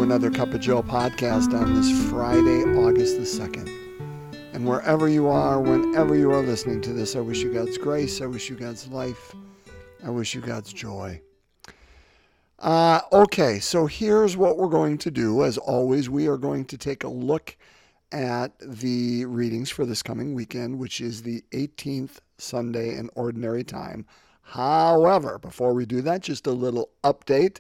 another Cup of Joe podcast on this Friday, August the 2nd. And wherever you are, whenever you are listening to this, I wish you God's grace, I wish you God's life, I wish you God's joy. Okay, so here's what we're going to do. As always, we are going to take a look at the readings for this coming weekend, which is the 18th Sunday in Ordinary Time. However, before we do that, just a little update.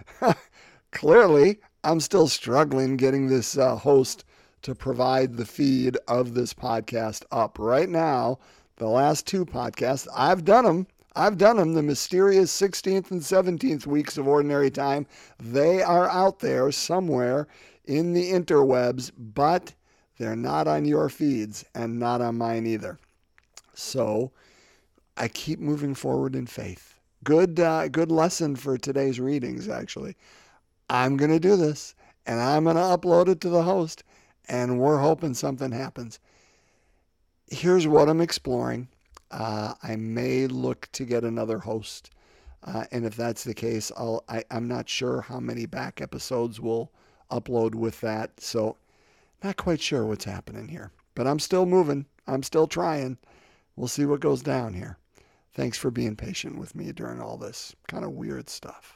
Clearly, I'm still struggling getting this host to provide the feed of this podcast up. Right now, the last two podcasts, I've done them. The mysterious 16th and 17th weeks of Ordinary Time. They are out there somewhere in the interwebs, but they're not on your feeds and not on mine either. So I keep moving forward in faith. Good lesson for today's readings, actually. I'm going to do this, and I'm going to upload it to the host, and we're hoping something happens. Here's what I'm exploring. I may look to get another host, and if that's the case, I'm not sure how many back episodes we'll upload with that, so not quite sure what's happening here. But I'm still moving. I'm still trying. We'll see what goes down here. Thanks for being patient with me during all this kind of weird stuff.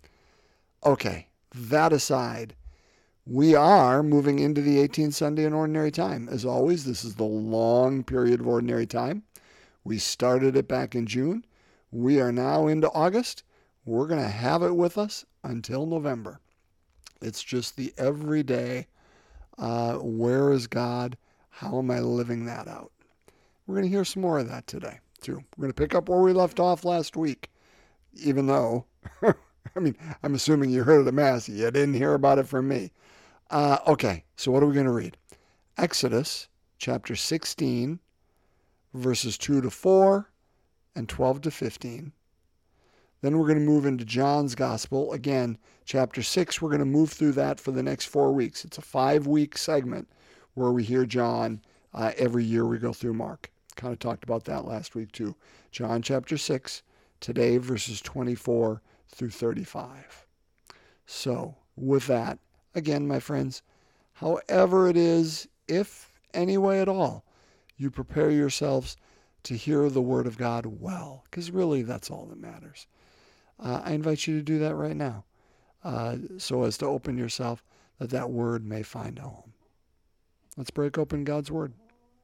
Okay, that aside, we are moving into the 18th Sunday in Ordinary Time. As always, this is the long period of Ordinary Time. We started it back in June. We are now into August. We're going to have it with us until November. It's just the everyday, where is God? How am I living that out? We're going to hear some more of that today, too. We're going to pick up where we left off last week, even though, I'm assuming you heard it at Mass. You didn't hear about it from me. Okay, so what are we going to read? Exodus chapter 16, verses 2 to 4 and 12 to 15. Then we're going to move into John's Gospel. Again, chapter 6, we're going to move through that for the next 4 weeks. It's a 5-week segment where we hear John every year we go through Mark. Kind of talked about that last week too. John chapter 6, today verses 24 through 35. So with that, again, my friends, however it is, if any way at all, you prepare yourselves to hear the word of God well, because really that's all that matters. I invite you to do that right now, so as to open yourself that word may find a home. Let's break open God's word.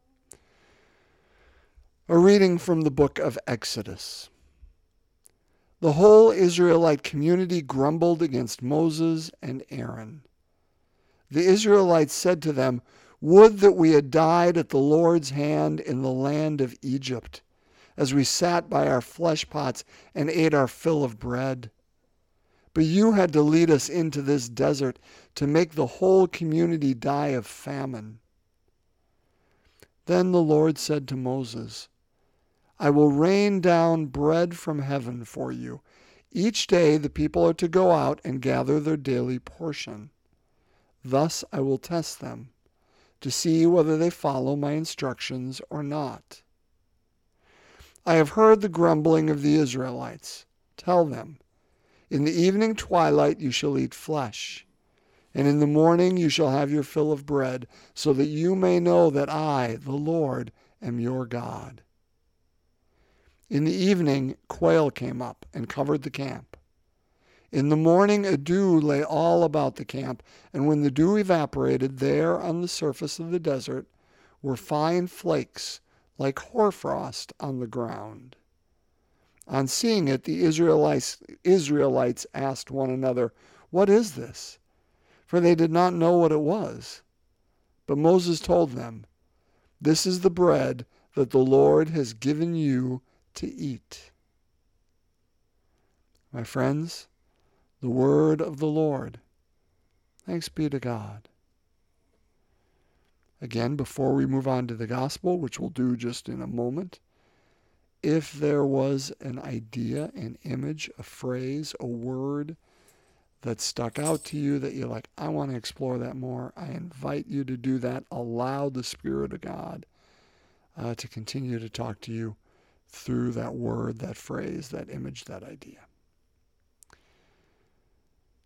A reading from the book of Exodus. The whole Israelite community grumbled against Moses and Aaron. The Israelites said to them, "Would that we had died at the Lord's hand in the land of Egypt, as we sat by our flesh pots and ate our fill of bread. But you had to lead us into this desert to make the whole community die of famine." Then the Lord said to Moses, "I will rain down bread from heaven for you. Each day the people are to go out and gather their daily portion. Thus I will test them, to see whether they follow my instructions or not. I have heard the grumbling of the Israelites. Tell them, in the evening twilight you shall eat flesh, and in the morning you shall have your fill of bread, so that you may know that I, the Lord, am your God." In the evening quail came up and covered the camp. In the morning a dew lay all about the camp, and when the dew evaporated, there on the surface of the desert were fine flakes like hoarfrost on the ground. On seeing it, the Israelites asked one another, "What is this?" For they did not know what it was. But Moses told them, "This is the bread that the Lord has given you to eat." My friends, the word of the Lord. Thanks be to God. Again, before we move on to the gospel, which we'll do just in a moment, if there was an idea, an image, a phrase, a word that stuck out to you that you're like, I want to explore that more, I invite you to do that. Allow the Spirit of God to continue to talk to you through that word, that phrase, that image, that idea.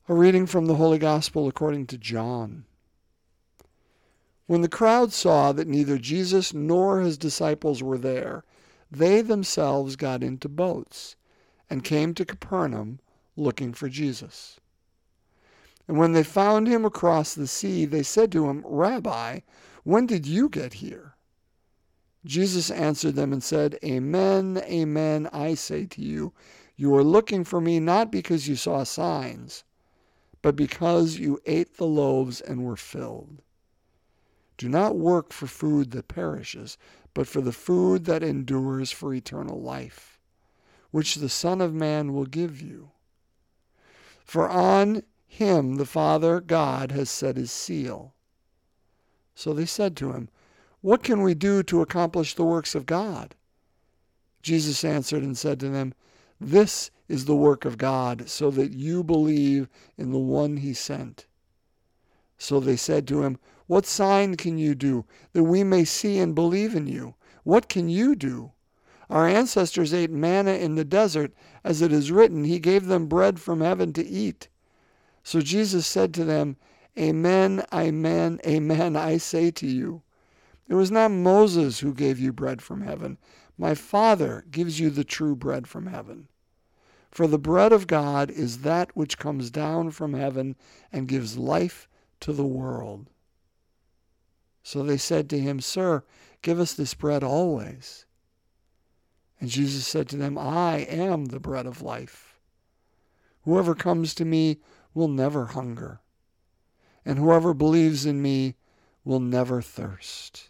A reading from the Holy Gospel according to John. When the crowd saw that neither Jesus nor his disciples were there, they themselves got into boats and came to Capernaum looking for Jesus. And when they found him across the sea, they said to him, "Rabbi, when did you get here?" Jesus answered them and said, "Amen, amen, I say to you, you are looking for me not because you saw signs, but because you ate the loaves and were filled. Do not work for food that perishes, but for the food that endures for eternal life, which the Son of Man will give you. For on him the Father God has set his seal." So they said to him, "What can we do to accomplish the works of God?" Jesus answered and said to them, "This is the work of God, so that you believe in the one he sent." So they said to him, "What sign can you do, that we may see and believe in you? What can you do? Our ancestors ate manna in the desert, as it is written, he gave them bread from heaven to eat." So Jesus said to them, "Amen, amen, amen, I say to you, it was not Moses who gave you bread from heaven. My Father gives you the true bread from heaven. For the bread of God is that which comes down from heaven and gives life to the world." So they said to him, "Sir, give us this bread always." And Jesus said to them, "I am the bread of life. Whoever comes to me will never hunger, and whoever believes in me will never thirst."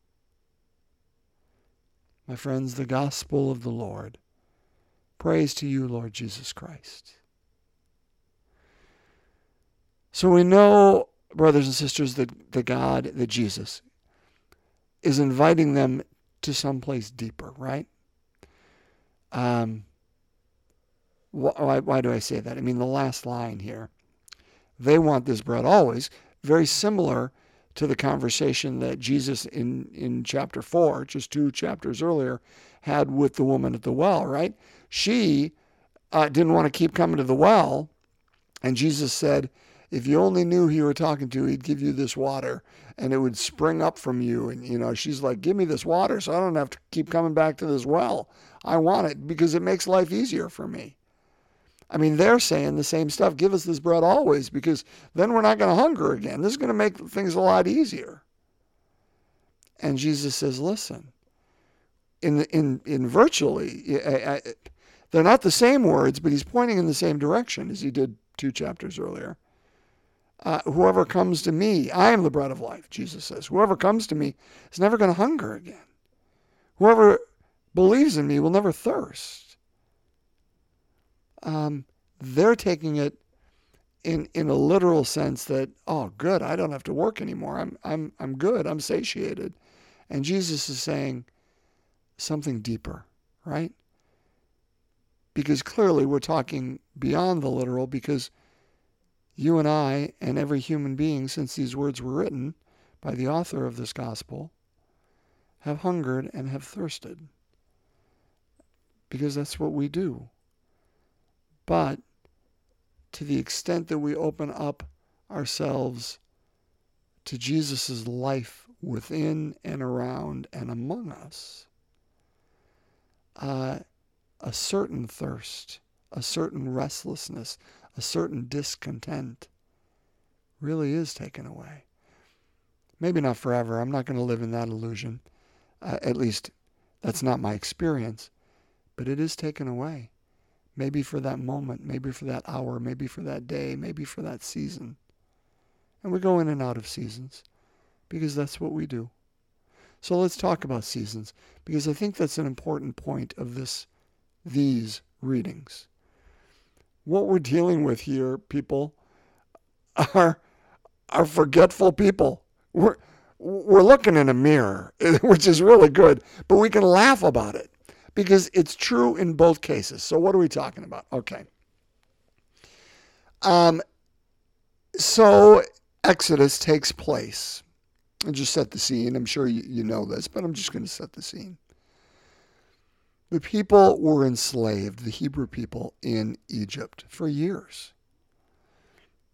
My friends, the gospel of the Lord. Praise to you, Lord Jesus Christ. So we know, brothers and sisters, that Jesus is inviting them to someplace deeper, right? Why do I say that? I mean, the last line here. They want this bread always, very similar to the conversation that Jesus in chapter 4, just 2 chapters earlier, had with the woman at the well, right? She didn't want to keep coming to the well, and Jesus said, "If you only knew who you were talking to, he'd give you this water, and it would spring up from you." And, she's like, "Give me this water so I don't have to keep coming back to this well. I want it because it makes life easier for me." I mean, they're saying the same stuff. Give us this bread always, because then we're not going to hunger again. This is going to make things a lot easier. And Jesus says, listen, in virtually, they're not the same words, but he's pointing in the same direction as he did 2 chapters earlier. Whoever comes to me, I am the bread of life, Jesus says. Whoever comes to me is never going to hunger again. Whoever believes in me will never thirst. They're taking it in a literal sense that, oh, good, I don't have to work anymore. I'm good. I'm satiated. And Jesus is saying something deeper, right? Because clearly we're talking beyond the literal, because you and I and every human being, since these words were written by the author of this gospel, have hungered and have thirsted. Because that's what we do. But to the extent that we open up ourselves to Jesus' life within and around and among us, a certain thirst, a certain restlessness, a certain discontent really is taken away. Maybe not forever. I'm not going to live in that illusion. At least that's not my experience. But it is taken away. Maybe for that moment, maybe for that hour, maybe for that day, maybe for that season. And we go in and out of seasons because that's what we do. So let's talk about seasons, because I think that's an important point of these readings. What we're dealing with here, people, are forgetful people. We're looking in a mirror, which is really good, but we can laugh about it, because it's true in both cases. So what are we talking about? Okay. So Exodus takes place. I'll just set the scene. I'm sure you know this, but I'm just going to set the scene. The people were enslaved, the Hebrew people, in Egypt for years.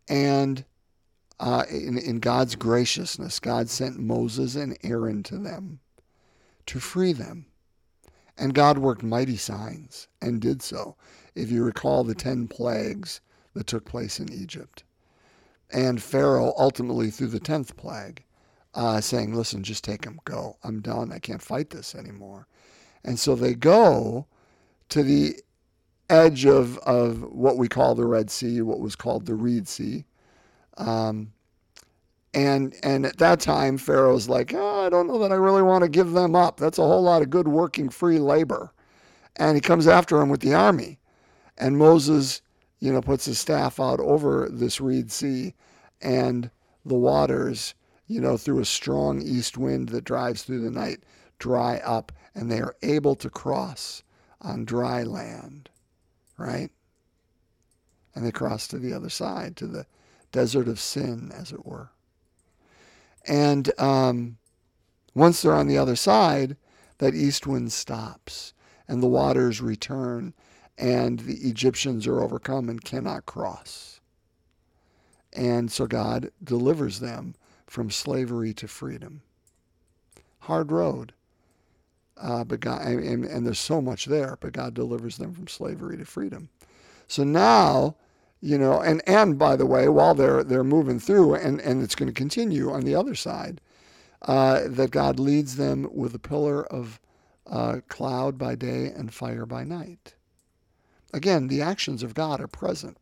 And in God's graciousness, God sent Moses and Aaron to them to free them. And God worked mighty signs and did so. If you recall the 10 plagues that took place in Egypt. And Pharaoh ultimately threw the 10th plague, saying, listen, just take them, go. I'm done. I can't fight this anymore. And so they go to the edge of what we call the Red Sea, what was called the Reed Sea. And at that time, Pharaoh's like, I don't know that I really want to give them up. That's a whole lot of good working free labor. And he comes after him with the army. And Moses, puts his staff out over this Reed Sea, and the waters, through a strong east wind that drives through the night, dry up, and they are able to cross on dry land, right? And they cross to the other side, to the desert of sin, as it were. And once they're on the other side, that east wind stops, and the waters return, and the Egyptians are overcome and cannot cross. And so God delivers them from slavery to freedom. Hard road. But God, and there's so much there, but God delivers them from slavery to freedom. So now, and by the way, while they're moving through, and it's going to continue on the other side, that God leads them with a pillar of cloud by day and fire by night. Again, the actions of God are present.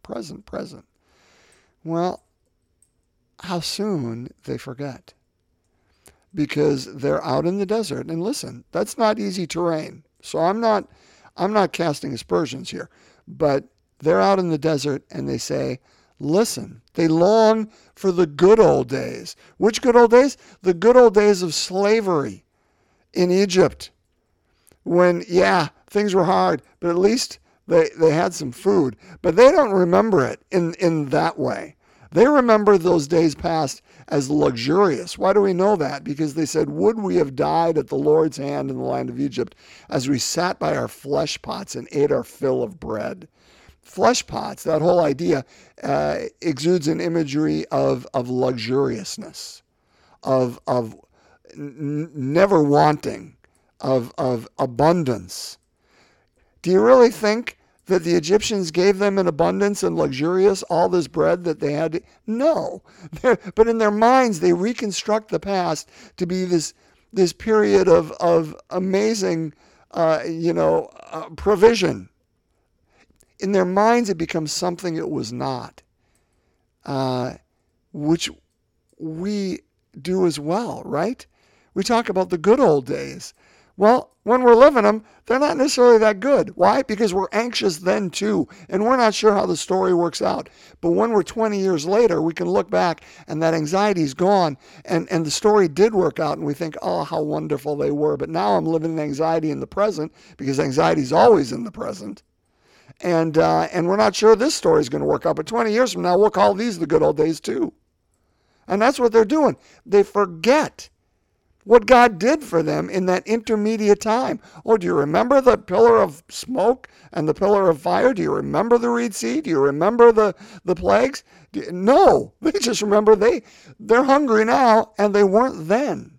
Well, how soon they forget. Because they're out in the desert. And listen, that's not easy terrain. So I'm not casting aspersions here. But they're out in the desert and they say, listen, they long for the good old days. Which good old days? The good old days of slavery in Egypt. When, things were hard, but at least they had some food. But they don't remember it in that way. They remember those days past as luxurious. Why do we know that? Because they said, would we have died at the Lord's hand in the land of Egypt as we sat by our flesh pots and ate our fill of bread. Flesh pots, that whole idea, exudes an imagery of luxuriousness, of never wanting, of abundance. Do you really think that the Egyptians gave them in abundance and luxurious all this bread that they had? No. But in their minds, they reconstruct the past to be this period of amazing, provision. In their minds, it becomes something it was not, which we do as well, right? We talk about the good old days. Well, when we're living them, they're not necessarily that good. Why? Because we're anxious then too, and we're not sure how the story works out. But when we're 20 years later, we can look back and that anxiety's gone, and the story did work out, and we think, oh, how wonderful they were. But now I'm living in anxiety in the present, because anxiety's always in the present. And we're not sure this story is going to work out. But 20 years from now, we'll call these the good old days too. And that's what they're doing. They forget what God did for them in that intermediate time. Oh, do you remember the pillar of smoke and the pillar of fire? Do you remember the Reed Sea? Do you remember the plagues? No, they just remember they're hungry now and they weren't then.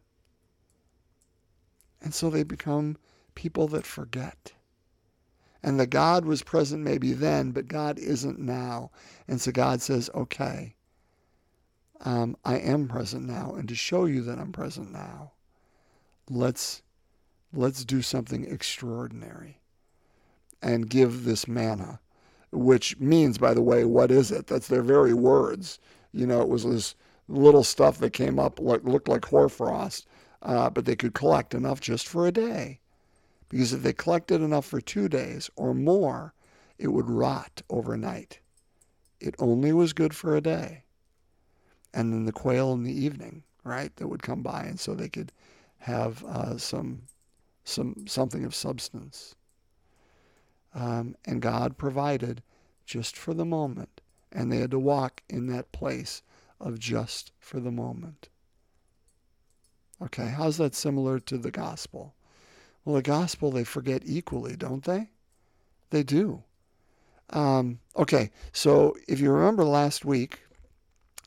And so they become people that forget. And that God was present maybe then, but God isn't now. And so God says, okay, I am present now. And to show you that I'm present now, let's do something extraordinary and give this manna, which means, by the way, what is it? That's their very words. It was this little stuff that came up, looked like hoarfrost, but they could collect enough just for a day. Because if they collected enough for 2 days or more, it would rot overnight. It only was good for a day. And then the quail in the evening, right, that would come by, and so they could have something of substance. And God provided just for the moment, and they had to walk in that place of just for the moment. Okay, how's that similar to the gospel? Well, the gospel they forget equally, don't they? They do. Okay, so if you remember last week,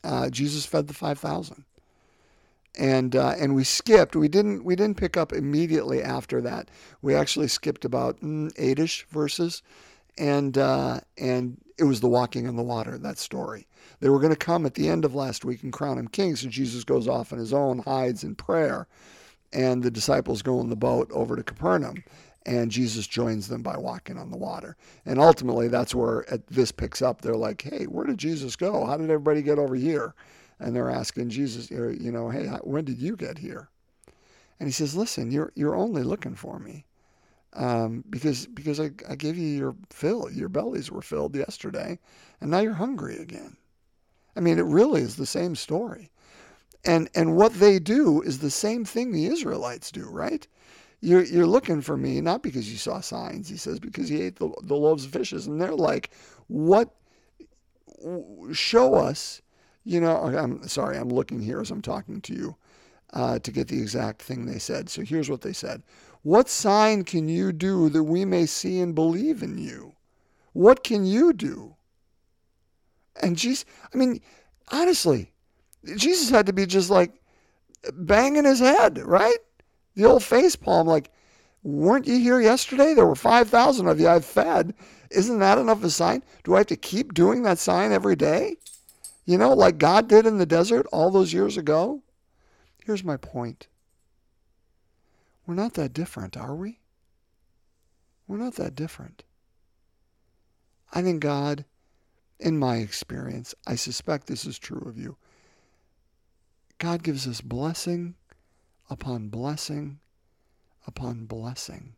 Jesus fed the 5,000. And we skipped. We didn't pick up immediately after that. We actually skipped about 8-ish verses, and it was the walking on the water. That story. They were going to come at the end of last week and crown him king. So Jesus goes off on his own, hides in prayer, and the disciples go in the boat over to Capernaum, and Jesus joins them by walking on the water. And ultimately, that's where this picks up. They're like, "Hey, where did Jesus go? How did everybody get over here?" And they're asking Jesus, "Hey, when did you get here?" And he says, "Listen, you're only looking for me because I gave you your fill. Your bellies were filled yesterday, and now you're hungry again." I mean, it really is the same story. And what they do is the same thing the Israelites do, right? You're looking for me not because you saw signs, he says, because you ate the loaves of fishes. And they're like, "What? Show us." I'm sorry, I'm looking here as I'm talking to you to get the exact thing they said. So here's what they said. "What sign can you do that we may see and believe in you? What can you do?" And Jesus, honestly, Jesus had to be just like banging his head, right? The old face palm, like, "Weren't you here yesterday? There were 5,000 of you I've fed. Isn't that enough of a sign? Do I have to keep doing that sign every day? Like God did in the desert all those years ago?" Here's my point. We're not that different, are we? We're not that different. I think God, in my experience, I suspect this is true of you, God gives us blessing upon blessing upon blessing.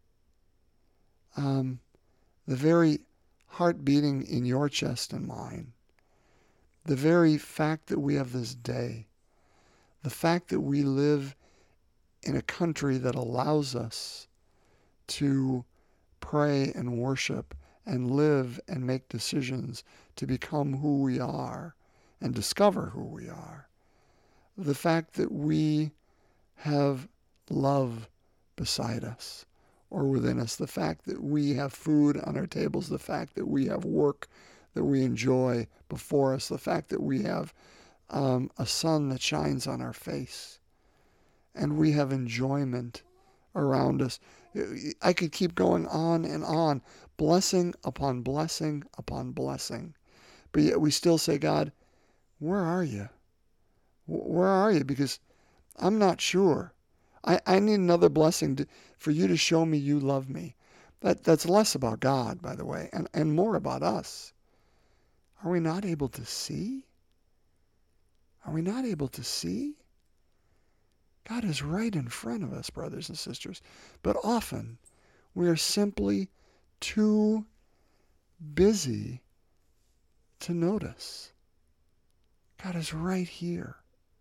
The very heart beating in your chest and mine, the very fact that we have this day, the fact that we live in a country that allows us to pray and worship and live and make decisions to become who we are and discover who we are, the fact that we have love beside us or within us, the fact that we have food on our tables, the fact that we have work that we enjoy before us, the fact that we have a sun that shines on our face, and we have enjoyment around us. I could keep going on and on, blessing upon blessing upon blessing. But yet we still say, "God, where are you? Where are you?" Because I'm not sure. I need another blessing for you to show me you love me. That's less about God, by the way, and more about us. Are we not able to see? Are we not able to see? God is right in front of us, brothers and sisters. But often we are simply too busy to notice. God is right here.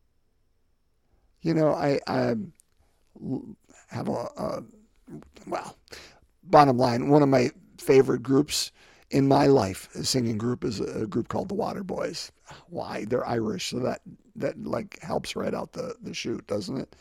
I have bottom line, one of my favorite groups in my life, a singing group, is a group called the Waterboys. Why? They're Irish, so that like helps right out the chute, doesn't it?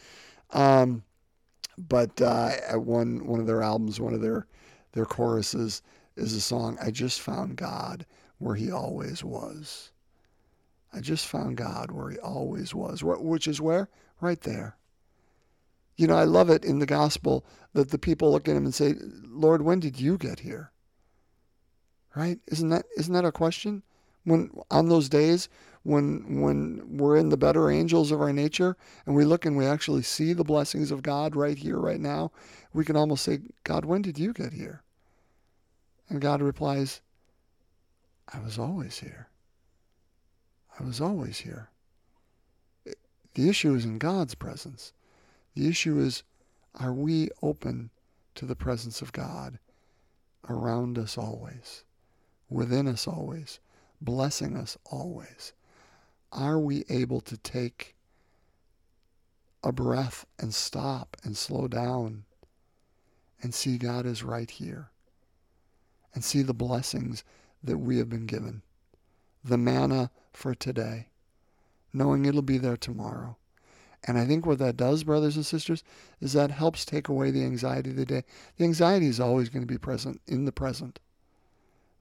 But one of their albums, one of their choruses is a song, "I just found God where he always was." I just found God where he always was, which is where? Right there. I love it in the gospel that the people look at him and say, "Lord, when did you get here?" Right? Isn't that a question? When on those days when we're in the better angels of our nature and we look and we actually see the blessings of God right here, right now, we can almost say, "God, when did you get here?" And God replies, "I was always here. I was always here." The issue is in God's presence. The issue is, are we open to the presence of God around us always, within us always, blessing us always? Are we able to take a breath and stop and slow down and see God is right here and see the blessings that we have been given, the manna for today, knowing it'll be there tomorrow? And I think what that does, brothers and sisters, is that helps take away the anxiety of the day. The anxiety is always going to be present in the present.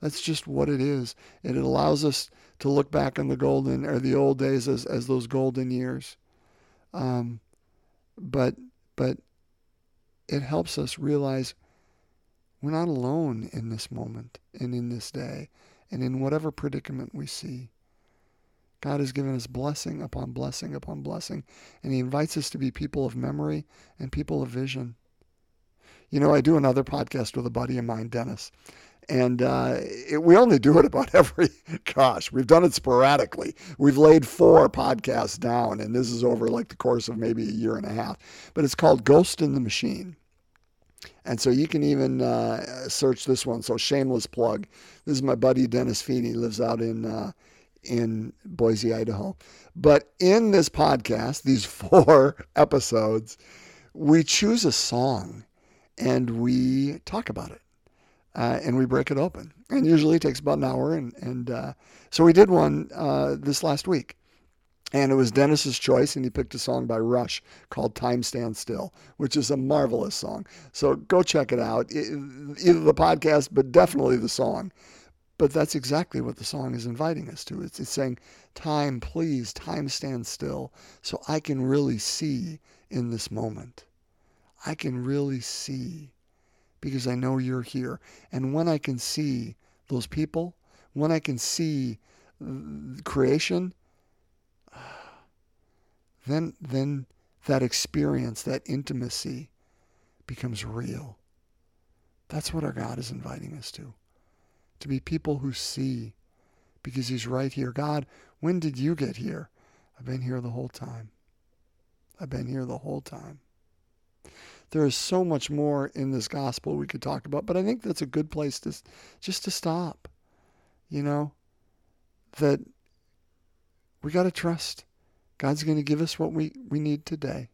That's just what it is. It allows us to look back on the old days as those golden years. Um, but but it helps us realize we're not alone in this moment and in this day and in whatever predicament we see. God has given us blessing upon blessing upon blessing, and he invites us to be people of memory and people of vision. You know, I do another podcast with a buddy of mine, Dennis, and we only do it about we've done it sporadically. We've laid 4 podcasts down, and this is over like the course of maybe a year and a half. But it's called Ghost in the Machine. And so you can even search this one. So shameless plug. This is my buddy Dennis Feeney. He lives out in Boise, Idaho. But in this podcast, these 4 episodes, we choose a song and we talk about it. And we break it open. And usually it takes about an hour. And so we did one this last week. And it was Dennis's choice, and he picked a song by Rush called Time Stands Still, which is a marvelous song. So go check it out, either the podcast, but definitely the song. But that's exactly what the song is inviting us to. It's saying, time, please, time stand still, so I can really see in this moment. I can really see, because I know you're here. And when I can see those people, when I can see creation, then that experience, that intimacy becomes real. That's what our God is inviting us to be people who see, because he's right here. God, when did you get here? I've been here the whole time. I've been here the whole time. There is so much more in this gospel we could talk about, but I think that's a good place to stop. You know, that we got to trust God's going to give us what we need today.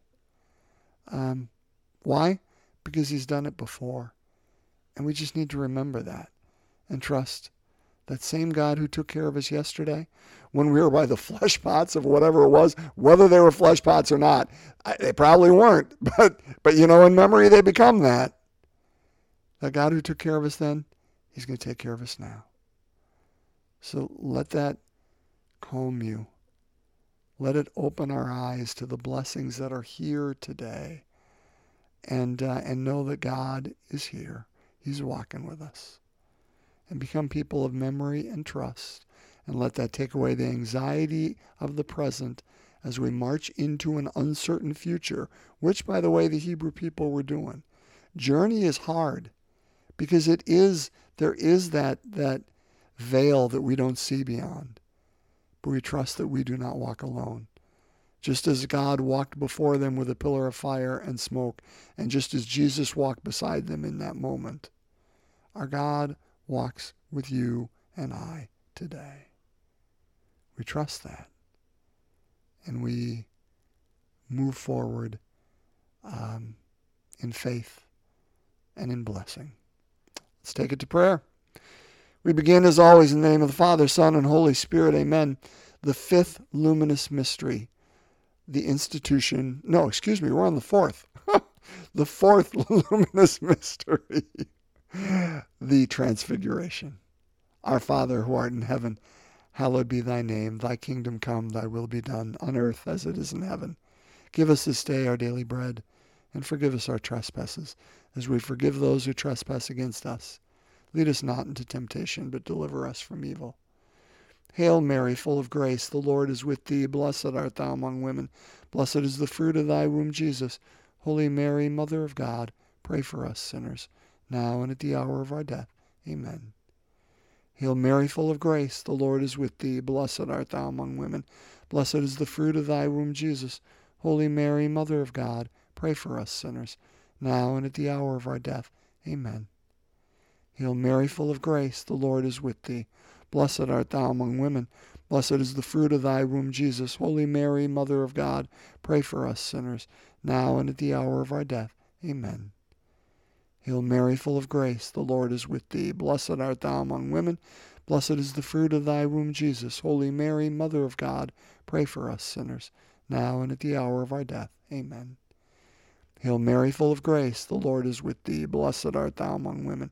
Why? Because he's done it before. And we just need to remember that and trust that same God who took care of us yesterday when we were by the flesh pots of whatever it was, whether they were flesh pots or not. They probably weren't, but you know, in memory they become that. That God who took care of us then, he's going to take care of us now. So let that calm you. Let it open our eyes to the blessings that are here today, and know that God is here. He's walking with us. And become people of memory and trust, and let that take away the anxiety of the present as we march into an uncertain future, which, by the way, the Hebrew people were doing. Journey is hard because there is that veil that we don't see beyond. But we trust that we do not walk alone. Just as God walked before them with a pillar of fire and smoke, and just as Jesus walked beside them in that moment, our God walks with you and I today. We trust that. And we move forward in faith and in blessing. Let's take it to prayer. We begin, as always, in the name of the Father, Son, and Holy Spirit. Amen. The 5th luminous mystery, the institution. No, excuse me, we're on the 4th. The 4th luminous mystery, the Transfiguration. Our Father, who art in heaven, hallowed be thy name. Thy kingdom come, thy will be done, on earth as it is in heaven. Give us this day our daily bread, and forgive us our trespasses, as we forgive those who trespass against us. Lead us not into temptation, but deliver us from evil. Hail Mary, full of grace, the Lord is with thee. Blessed art thou among women. Blessed is the fruit of thy womb, Jesus. Holy Mary, Mother of God, pray for us sinners, now and at the hour of our death. Amen. Hail Mary, full of grace, the Lord is with thee. Blessed art thou among women. Blessed is the fruit of thy womb, Jesus. Holy Mary, Mother of God, pray for us sinners, now and at the hour of our death. Amen. Hail Mary, full of grace, the Lord is with thee. Blessed art thou among women. Blessed is the fruit of thy womb, Jesus. Holy Mary, Mother of God, pray for us sinners, now and at the hour of our death. Amen. Hail Mary, full of grace, the Lord is with thee. Blessed art thou among women. Blessed is the fruit of thy womb, Jesus. Holy Mary, Mother of God, pray for us sinners, now and at the hour of our death. Amen. Hail Mary, full of grace, the Lord is with thee. Blessed art thou among women.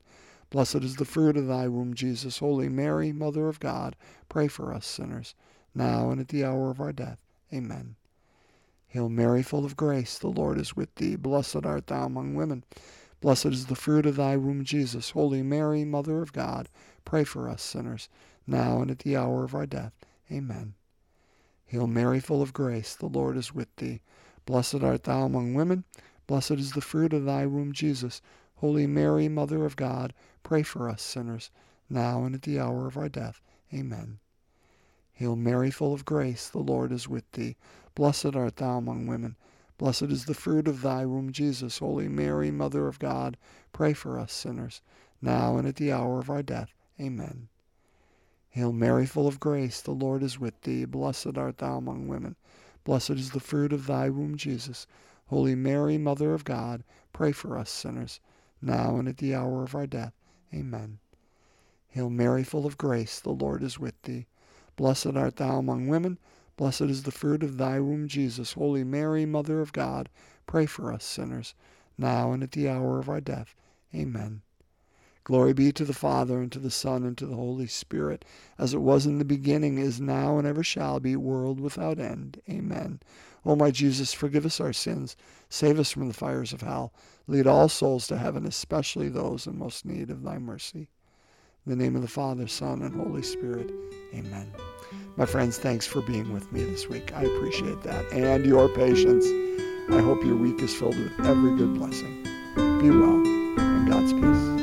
Blessed is the fruit of thy womb, Jesus. Holy Mary, Mother of God, pray for us sinners, now and at the hour of our death. Amen. Hail Mary, full of grace, the Lord is with thee. Blessed art thou among women. Blessed is the fruit of thy womb, Jesus. Holy Mary, Mother of God, pray for us sinners, now and at the hour of our death. Amen. Hail Mary, full of grace, the Lord is with thee. Blessed art thou among women. Blessed is the fruit of thy womb, Jesus. Holy Mary, Mother of God, pray for us sinners, now and at the hour of our death. Amen. Hail Mary, full of grace, the Lord is with thee. Blessed art thou among women. Blessed is the fruit of thy womb, Jesus. Holy Mary, Mother of God, pray for us sinners, now and at the hour of our death. Amen. Hail Mary, full of grace, the Lord is with thee. Blessed art thou among women. Blessed is the fruit of thy womb, Jesus. Holy Mary, Mother of God, pray for us sinners, now and at the hour of our death. Amen. Hail Mary, full of grace, the Lord is with thee. Blessed art thou among women. Blessed is the fruit of thy womb, Jesus. Holy Mary, Mother of God, pray for us sinners, now and at the hour of our death. Amen. Glory be to the Father, and to the Son, and to the Holy Spirit, as it was in the beginning, is now, and ever shall be, world without end. Amen. O my Jesus, forgive us our sins, save us from the fires of hell, lead all souls to heaven, especially those in most need of thy mercy. In the name of the Father, Son, and Holy Spirit. Amen. My friends, thanks for being with me this week. I appreciate that, and your patience. I hope your week is filled with every good blessing. Be well, and God's peace.